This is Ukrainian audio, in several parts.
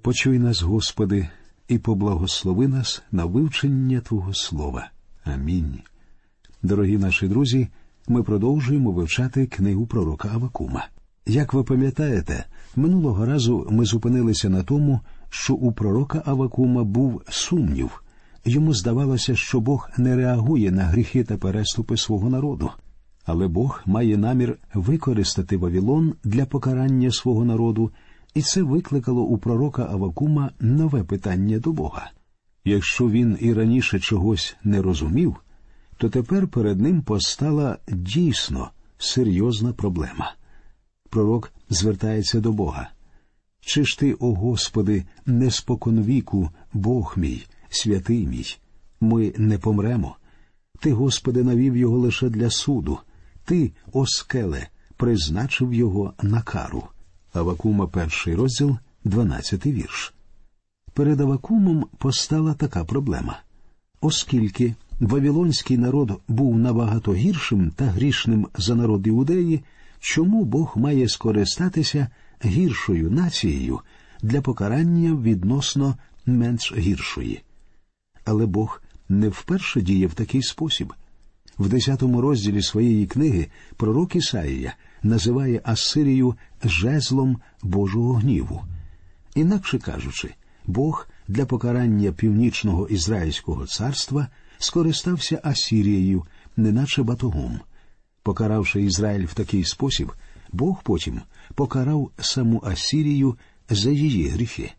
Почуй нас, Господи, і поблагослови нас на вивчення Твого Слова. Амінь. Дорогі наші друзі, ми продовжуємо вивчати книгу пророка Аввакума. Як ви пам'ятаєте, минулого разу ми зупинилися на тому, що у пророка Аввакума був сумнів. Йому здавалося, що Бог не реагує на гріхи та переступи свого народу. Але Бог має намір використати Вавилон для покарання свого народу, і це викликало у пророка Аввакума нове питання до Бога. Якщо він і раніше чогось не розумів, то тепер перед ним постала дійсно серйозна проблема. Пророк звертається до Бога. «Чи ж ти, о Господи, не споконвіку, Бог мій, святий мій? Ми не помремо. Ти, Господи, навів його лише для суду. Ти, о скеле, призначив його на кару». Аввакума, 1 розділ, 12 вірш. Перед Аввакумом постала така проблема. Оскільки вавилонський народ був набагато гіршим та грішним за народ Іудеї, чому Бог має скористатися гіршою нацією для покарання відносно менш гіршої? Але Бог не вперше діє в такий спосіб. В 10 розділі своєї книги пророк Ісаїя називає Ассирію жезлом Божого гніву. Інакше кажучи, Бог для покарання північного Ізраїльського царства скористався Асірією, неначе батогом. Покаравши Ізраїль в такий спосіб, Бог потім покарав саму Асірію за її гріхи.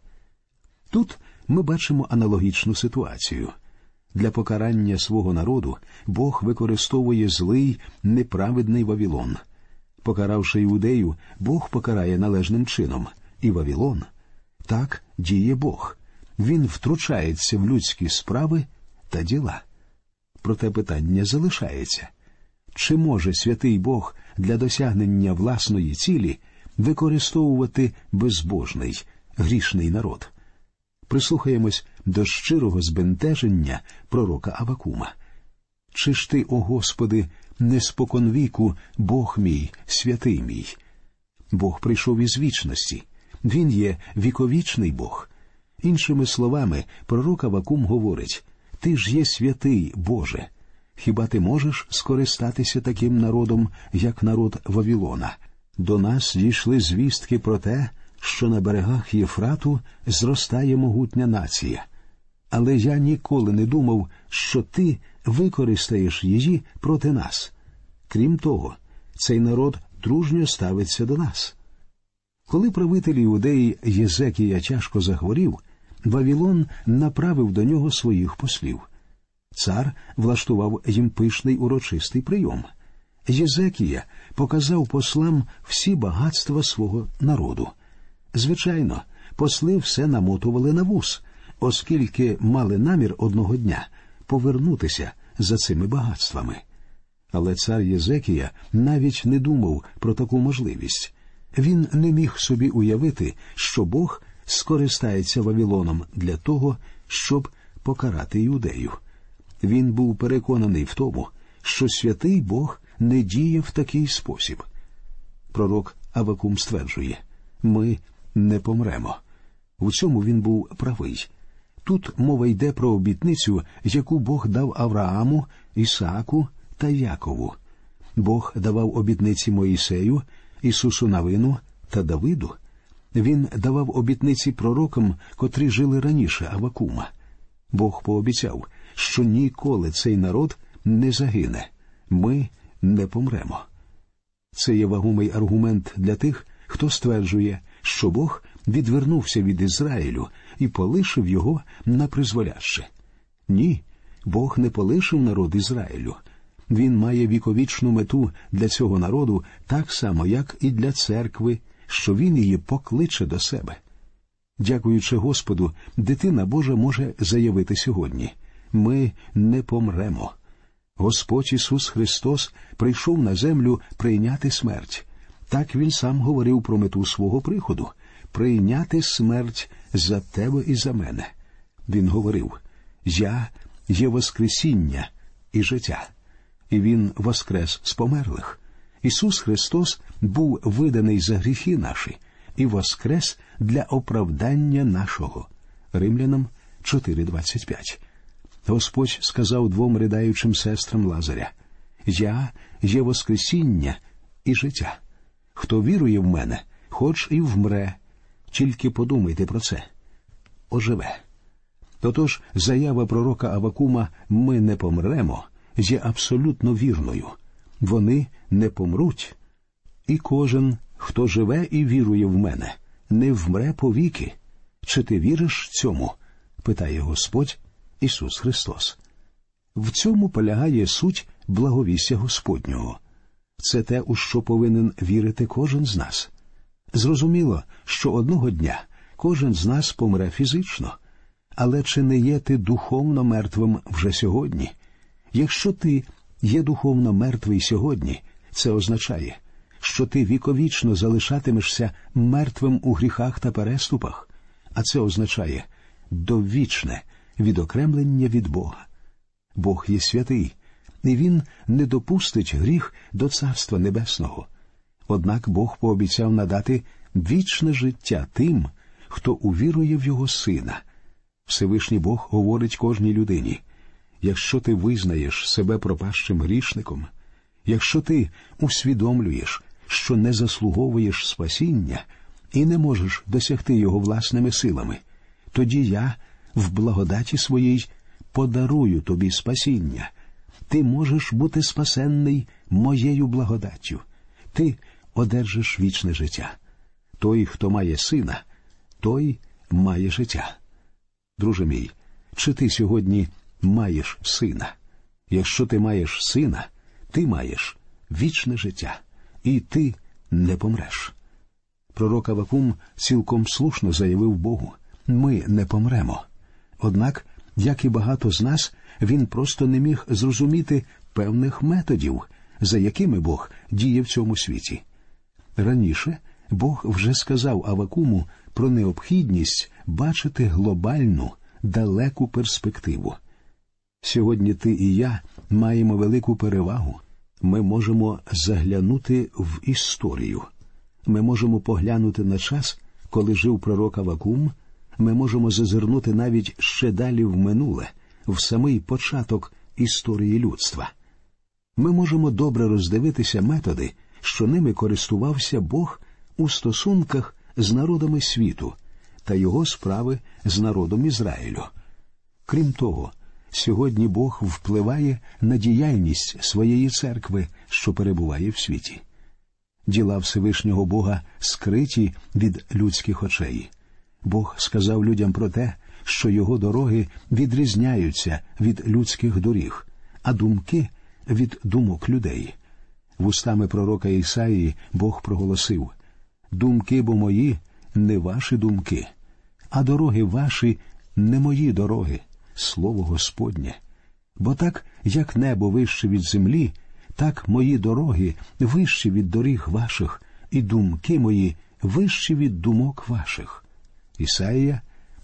Тут ми бачимо аналогічну ситуацію. Для покарання свого народу Бог використовує злий, неправедний Вавилон. Покаравши Іудею, Бог покарає належним чином і Вавилон. Так діє Бог. Він втручається в людські справи та діла. Проте питання залишається. Чи може святий Бог для досягнення власної цілі використовувати безбожний, грішний народ? Прислухаємось до щирого збентеження пророка Аввакума. «Чи ж ти, о Господи, не споконвіку, Бог мій, святий мій?» Бог прийшов із вічності. Він є віковічний Бог. Іншими словами, пророк Аввакум говорить: «Ти ж є святий, Боже. Хіба ти можеш скористатися таким народом, як народ Вавилона? До нас дійшли звістки про те, що на берегах Єфрату зростає могутня нація. Але я ніколи не думав, що ти використаєш її проти нас. Крім того, цей народ дружньо ставиться до нас». Коли правитель Іудеї Єзекія тяжко захворів, Вавилон направив до нього своїх послів. Цар влаштував їм пишний урочистий прийом. Єзекія показав послам всі багатства свого народу. Звичайно, посли все намотували на вус, оскільки мали намір одного дня повернутися за цими багатствами. Але цар Єзекія навіть не думав про таку можливість. Він не міг собі уявити, що Бог скористається Вавилоном для того, щоб покарати Іудею. Він був переконаний в тому, що святий Бог не діє в такий спосіб. Пророк Аввакум стверджує: «Ми не помремо». У цьому він був правий. Тут мова йде про обітницю, яку Бог дав Аврааму, Ісааку та Якову. Бог давав обітниці Моїсею, Ісусу Навину та Давиду. Він давав обітниці пророкам, котрі жили раніше Аввакума. Бог пообіцяв, що ніколи цей народ не загине. Ми не помремо. Це є вагомий аргумент для тих, хто стверджує, що Бог відвернувся від Ізраїлю і полишив його на призволяще. Ні, Бог не полишив народ Ізраїлю. Він має віковічну мету для цього народу так само, як і для церкви, що він її покличе до себе. Дякуючи Господу, дитина Божа може заявити сьогодні: «Ми не помремо». Господь Ісус Христос прийшов на землю прийняти смерть. Так Він сам говорив про мету свого приходу – прийняти смерть за тебе і за мене. Він говорив: «Я є воскресіння і життя». І Він воскрес з померлих. Ісус Христос був виданий за гріхи наші. і воскрес для оправдання нашого». Римлянам 4:25. Господь сказав двом ридаючим сестрам Лазаря: «Я є воскресіння і життя. Хто вірує в мене, хоч і вмре». Тільки подумайте про це. Оживе. Отож, заява пророка Авакума «ми не помремо» є абсолютно вірною. Вони не помруть. І кожен, хто живе і вірує в мене, не вмре повіки. Чи ти віриш цьому? Питає Господь Ісус Христос. В цьому полягає суть благовістя Господнього. Це те, у що повинен вірити кожен з нас. Зрозуміло, що одного дня кожен з нас помре фізично. Але чи не є ти духовно мертвим вже сьогодні? Якщо ти є духовно мертвий сьогодні, це означає, що ти віковічно залишатимешся мертвим у гріхах та переступах, а це означає довічне відокремлення від Бога. Бог є святий, і Він не допустить гріх до Царства Небесного. Однак Бог пообіцяв надати вічне життя тим, хто увірує в Його Сина. Всевишній Бог говорить кожній людині: якщо ти визнаєш себе пропащим грішником, якщо ти усвідомлюєш, що не заслуговуєш спасіння і не можеш досягти його власними силами, тоді я в благодаті своїй подарую тобі спасіння. Ти можеш бути спасенний моєю благодаттю. Ти одержиш вічне життя. Той, хто має Сина, той має життя. Друже мій, чи ти сьогодні маєш Сина? Якщо ти маєш Сина, ти маєш вічне життя, і ти не помреш. Пророк Авакум цілком слушно заявив Богу: «Ми не помремо». Однак, як і багато з нас, він просто не міг зрозуміти певних методів, за якими Бог діє в цьому світі. Раніше Бог вже сказав Авакуму про необхідність бачити глобальну, далеку перспективу. Сьогодні ти і я маємо велику перевагу. Ми можемо заглянути в історію. Ми можемо поглянути на час, коли жив пророк Авакум. Ми можемо зазирнути навіть ще далі в минуле, в самий початок історії людства. Ми можемо добре роздивитися методи, що ними користувався Бог у стосунках з народами світу та його справи з народом Ізраїлю. Крім того, сьогодні Бог впливає на діяльність своєї церкви, що перебуває в світі. Діла Всевишнього Бога скриті від людських очей. Бог сказав людям про те, що його дороги відрізняються від людських доріг, а думки – від думок людей. Вустами пророка Ісаїї Бог проголосив: «Думки бо мої – не ваші думки, а дороги ваші – не мої дороги, слово Господнє. Бо так, як небо вище від землі, так мої дороги вищі від доріг ваших, і думки мої вищі від думок ваших». Ісаїя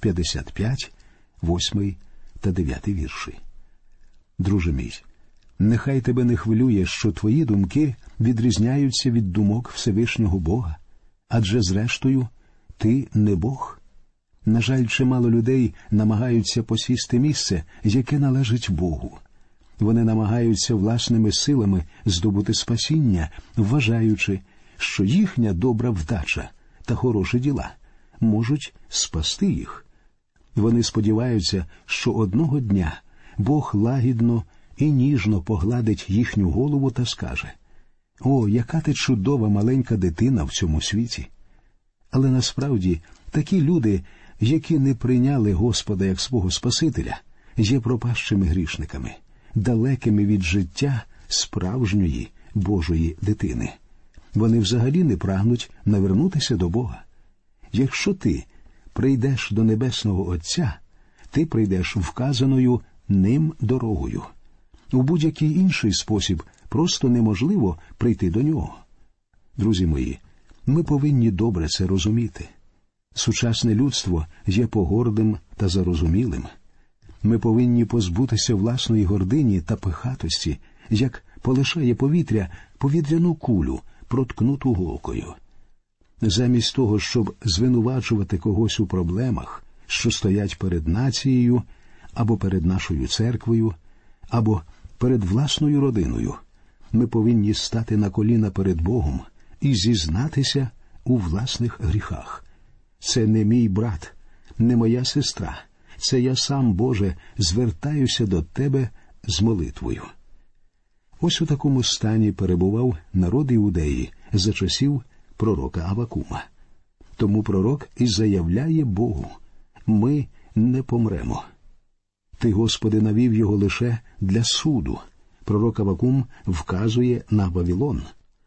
55, 8 та 9 вірші. Друже мій, нехай тебе не хвилює, що твої думки відрізняються від думок Всевишнього Бога, адже зрештою ти не Бог. На жаль, чимало людей намагаються посісти місце, яке належить Богу. Вони намагаються власними силами здобути спасіння, вважаючи, що їхня добра вдача та хороші діла можуть спасти їх. Вони сподіваються, що одного дня Бог лагідно і ніжно погладить їхню голову та скаже: «О, яка ти чудова маленька дитина в цьому світі!» Але насправді такі люди, які не прийняли Господа як свого Спасителя, є пропащими грішниками, далекими від життя справжньої Божої дитини. Вони взагалі не прагнуть навернутися до Бога. Якщо ти прийдеш до Небесного Отця, ти прийдеш вказаною ним дорогою. У будь-який інший спосіб просто неможливо прийти до Нього. Друзі мої, ми повинні добре це розуміти. Сучасне людство є погордим та зарозумілим. Ми повинні позбутися власної гордині та пихатості, як полишає повітря повітряну кулю, проткнуту голкою. Замість того, щоб звинувачувати когось у проблемах, що стоять перед нацією, або перед нашою церквою, або перед власною родиною, ми повинні стати на коліна перед Богом і зізнатися у власних гріхах. Це не мій брат, не моя сестра. Це я сам, Боже, звертаюся до Тебе з молитвою. Ось у такому стані перебував народ Іудеї за часів пророка Авакума. Тому пророк і заявляє Богу: ми не помремо. Ти, Господи, навів його лише для суду. Пророк Авакум вказує на Вавилон.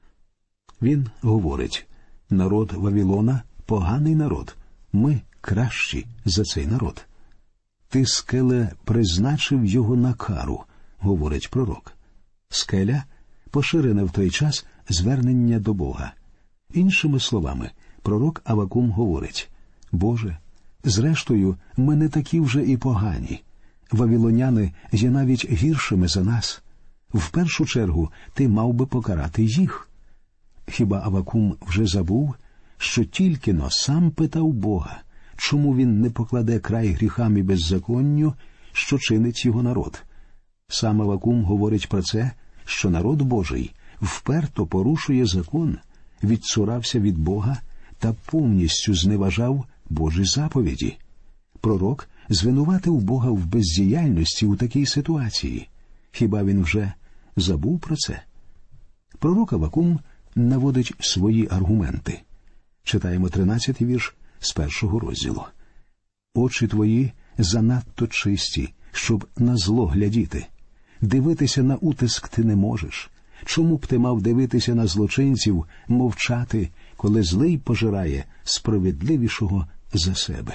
Він говорить: народ Вавилона – поганий народ. Ми кращі за цей народ. Ти, скеле, призначив його на кару, говорить пророк. Скеля – поширене в той час звернення до Бога. Іншими словами, пророк Авакум говорить: Боже, зрештою, ми не такі вже і погані. Вавилоняни є навіть гіршими за нас. В першу чергу ти мав би покарати їх. Хіба Авакум вже забув, що тільки-но сам питав Бога, чому він не покладе край гріхам і беззаконню, що чинить його народ? Сам Авакум говорить про це, що народ Божий вперто порушує закон, відцурався від Бога та повністю зневажав Божі заповіді. Пророк звинуватив Бога в бездіяльності у такій ситуації. Хіба він вже забув про це? Пророк Авакум наводить свої аргументи. Читаємо 13-й вірш з 1-го розділу. «Очі твої занадто чисті, щоб на зло глядіти. Дивитися на утиск ти не можеш. Чому б ти мав дивитися на злочинців, мовчати, коли злий пожирає справедливішого за себе?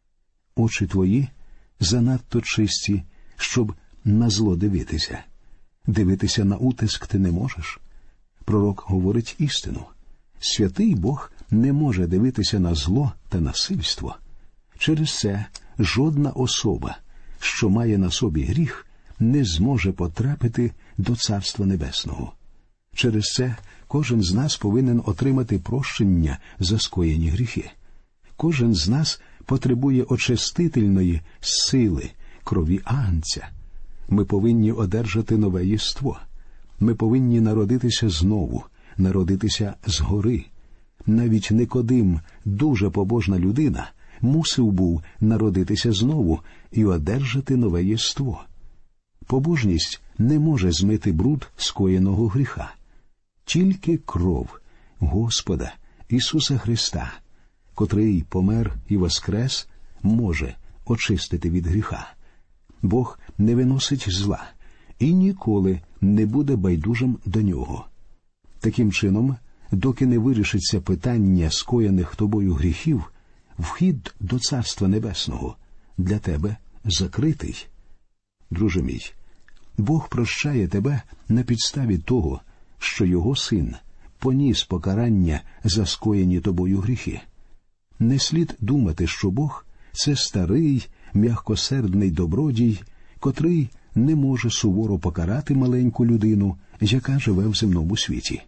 Очі твої занадто чисті, щоб на зло дивитися. Дивитися на утиск ти не можеш». Пророк говорить істину. Святий Бог не може дивитися на зло та насильство. Через це жодна особа, що має на собі гріх, не зможе потрапити до Царства Небесного. Через це кожен з нас повинен отримати прощення за скоєні гріхи. Кожен з нас потребує очистительної сили, крові Агнця. Ми повинні одержати нове єство. Ми повинні народитися знову, народитися згори. Навіть Никодим, дуже побожна людина, мусив був народитися знову і одержати нове єство. Побожність не може змити бруд скоєного гріха. Тільки кров Господа Ісуса Христа, котрий помер і воскрес, може очистити від гріха. Бог не виносить зла і ніколи не буде байдужим до нього. Таким чином, доки не вирішиться питання скоєних тобою гріхів, вхід до Царства Небесного для тебе закритий. Друже мій, Бог прощає тебе на підставі того, що його син поніс покарання за скоєні тобою гріхи. Не слід думати, що Бог – це старий, м'якосердний добродій, котрий не може суворо покарати маленьку людину, яка живе в земному світі.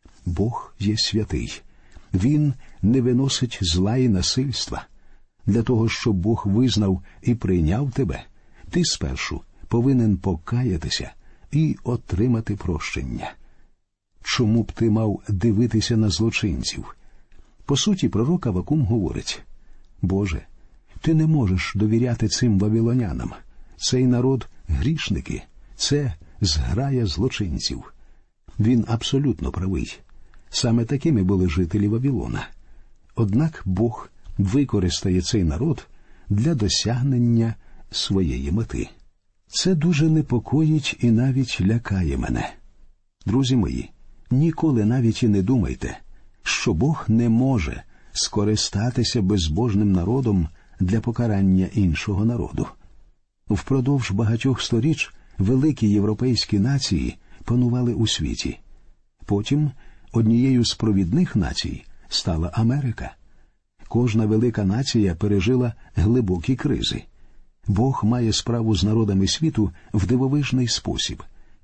Бог є святий. Він не виносить зла і насильства. Для того, щоб Бог визнав і прийняв тебе, ти спершу повинен покаятися і отримати прощення. Чому б ти мав дивитися на злочинців? По суті, пророк Авакум говорить: Боже, ти не можеш довіряти цим вавилонянам. Цей народ – грішники, це зграя злочинців. Він абсолютно правий. Саме такими були жителі Вавилона. Однак Бог використає цей народ для досягнення своєї мети. Це дуже непокоїть і навіть лякає мене. Друзі мої, ніколи навіть і не думайте, що Бог не може скористатися безбожним народом для покарання іншого народу. Впродовж багатьох сторіч великі європейські нації панували у світі. Потім однією з провідних націй стала Америка. Кожна велика нація пережила глибокі кризи. Бог має справу з народами світу в дивовижний спосіб.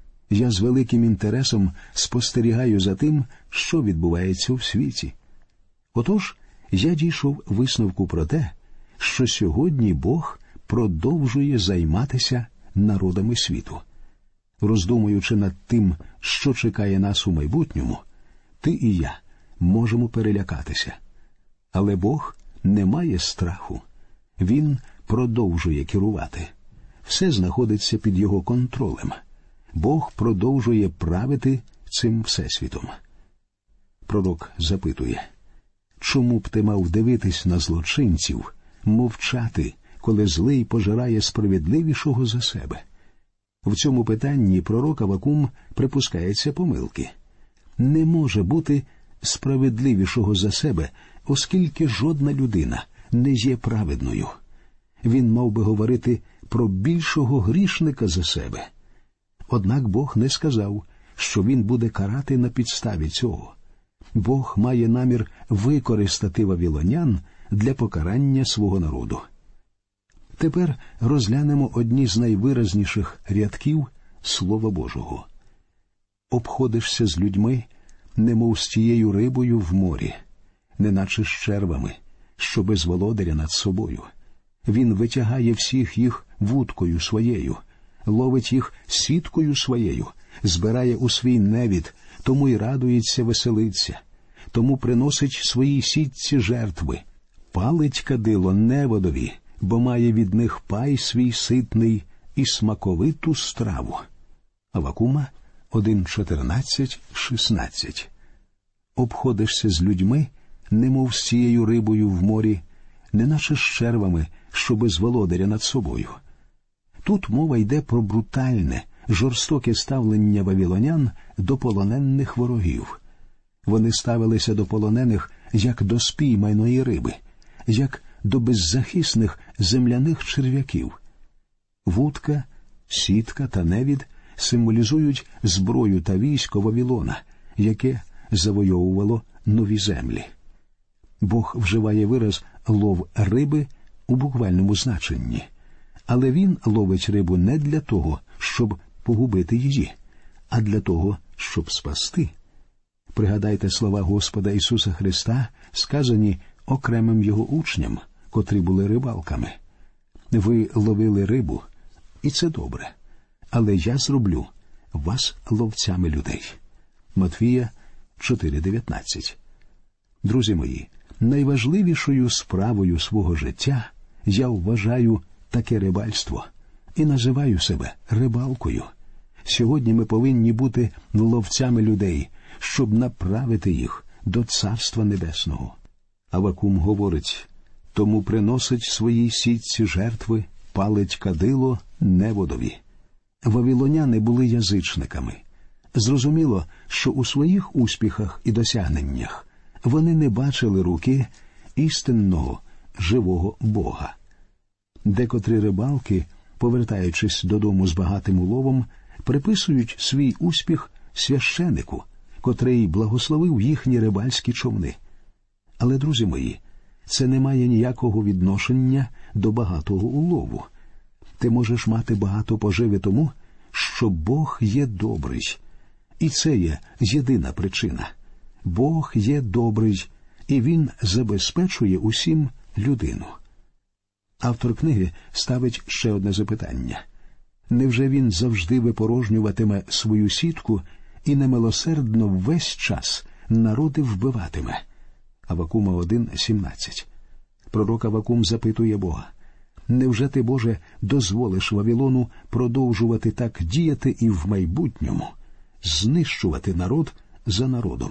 Я з великим інтересом спостерігаю за тим, що відбувається в світі. Отож, я дійшов висновку про те, що сьогодні Бог продовжує займатися народами світу. Роздумуючи над тим, що чекає нас у майбутньому, ти і я можемо перелякатися. Але Бог не має страху. Він продовжує керувати. Все знаходиться під його контролем. Бог продовжує правити цим всесвітом. Пророк запитує, чому б ти мав дивитись на злочинців, мовчати, коли злий пожирає справедливішого за себе? В цьому питанні пророк Авакум припускається помилки. Не може бути справедливішого за себе, оскільки жодна людина не є праведною. Він мав би говорити про більшого грішника за себе. Однак Бог не сказав, що він буде карати на підставі цього. Бог має намір використати вавилонян для покарання свого народу. Тепер розглянемо одні з найвиразніших рядків Слова Божого. «Обходишся з людьми, немов з тією рибою в морі, неначе з червами, що без володаря над собою. Він витягає всіх їх вудкою своєю, ловить їх сіткою своєю, збирає у свій невід, тому й радується, веселиться, тому приносить своїй сітці жертви, палить кадило неводові, бо має від них пай свій ситний і смаковиту страву». Авакума 1:14-16. «Обходишся з людьми, немов з цією рибою в морі, неначе з червами, що без володаря над собою». Тут мова йде про брутальне, жорстоке ставлення вавилонян до полонених ворогів. Вони ставилися до полонених як до спійманої риби, як до беззахисних земляних черв'яків. Вудка, сітка та невід символізують зброю та військо Вавилона, яке завойовувало нові землі. Бог вживає вираз «лов риби» у буквальному значенні. Але він ловить рибу не для того, щоб погубити її, а для того, щоб спасти. Пригадайте слова Господа Ісуса Христа, сказані окремим його учням, котрі були рибалками. «Ви ловили рибу, і це добре, але я зроблю вас ловцями людей». Матвія 4:19. Друзі мої, найважливішою справою свого життя я вважаю таке рибальство і називаю себе рибалкою. Сьогодні ми повинні бути ловцями людей, щоб направити їх до Царства Небесного. Авакум говорить, тому приносить своїй сітці жертви, палить кадило неводові. Вавилоняни були язичниками. Зрозуміло, що у своїх успіхах і досягненнях вони не бачили руки істинного, живого Бога. Декотрі рибалки, повертаючись додому з багатим уловом, приписують свій успіх священику, котрий благословив їхні рибальські човни. Але, друзі мої, це не має ніякого відношення до багатого улову. Ти можеш мати багато поживи тому, що Бог є добрий. І це є єдина причина. Бог є добрий, і Він забезпечує усім людину. Автор книги ставить ще одне запитання. Невже він завжди випорожнюватиме свою сітку і немилосердно весь час народи вбиватиме? Авакума 1:17. Пророк Авакум запитує Бога. Невже ти, Боже, дозволиш Вавилону продовжувати так діяти і в майбутньому, знищувати народ за народом?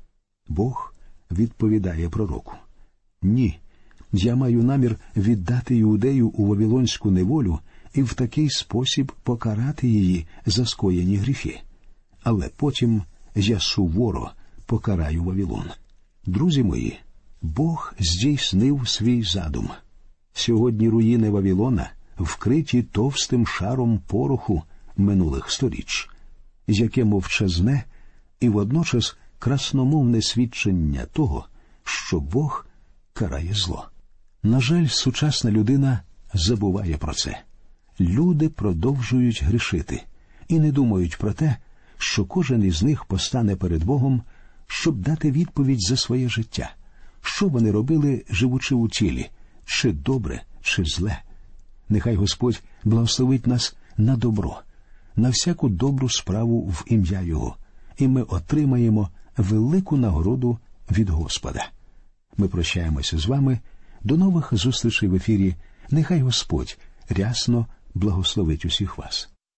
Бог відповідає пророку. Ні, я маю намір віддати Іудею у вавилонську неволю і в такий спосіб покарати її за скоєні гріхи. Але потім я суворо покараю Вавилон. Друзі мої, Бог здійснив свій задум. Сьогодні руїни Вавилона вкриті товстим шаром пороху минулих сторіч, яке мовчазне і водночас красномовне свідчення того, що Бог карає зло. На жаль, сучасна людина забуває про це. Люди продовжують грішити і не думають про те, що кожен із них постане перед Богом, щоб дати відповідь за своє життя, що вони робили, живучи у тілі, чи добре, чи зле. Нехай Господь благословить нас на добро, на всяку добру справу в ім'я Його, і ми отримаємо велику нагороду від Господа. Ми прощаємося з вами. До нових зустрічей в ефірі. Нехай Господь рясно благословить усіх вас.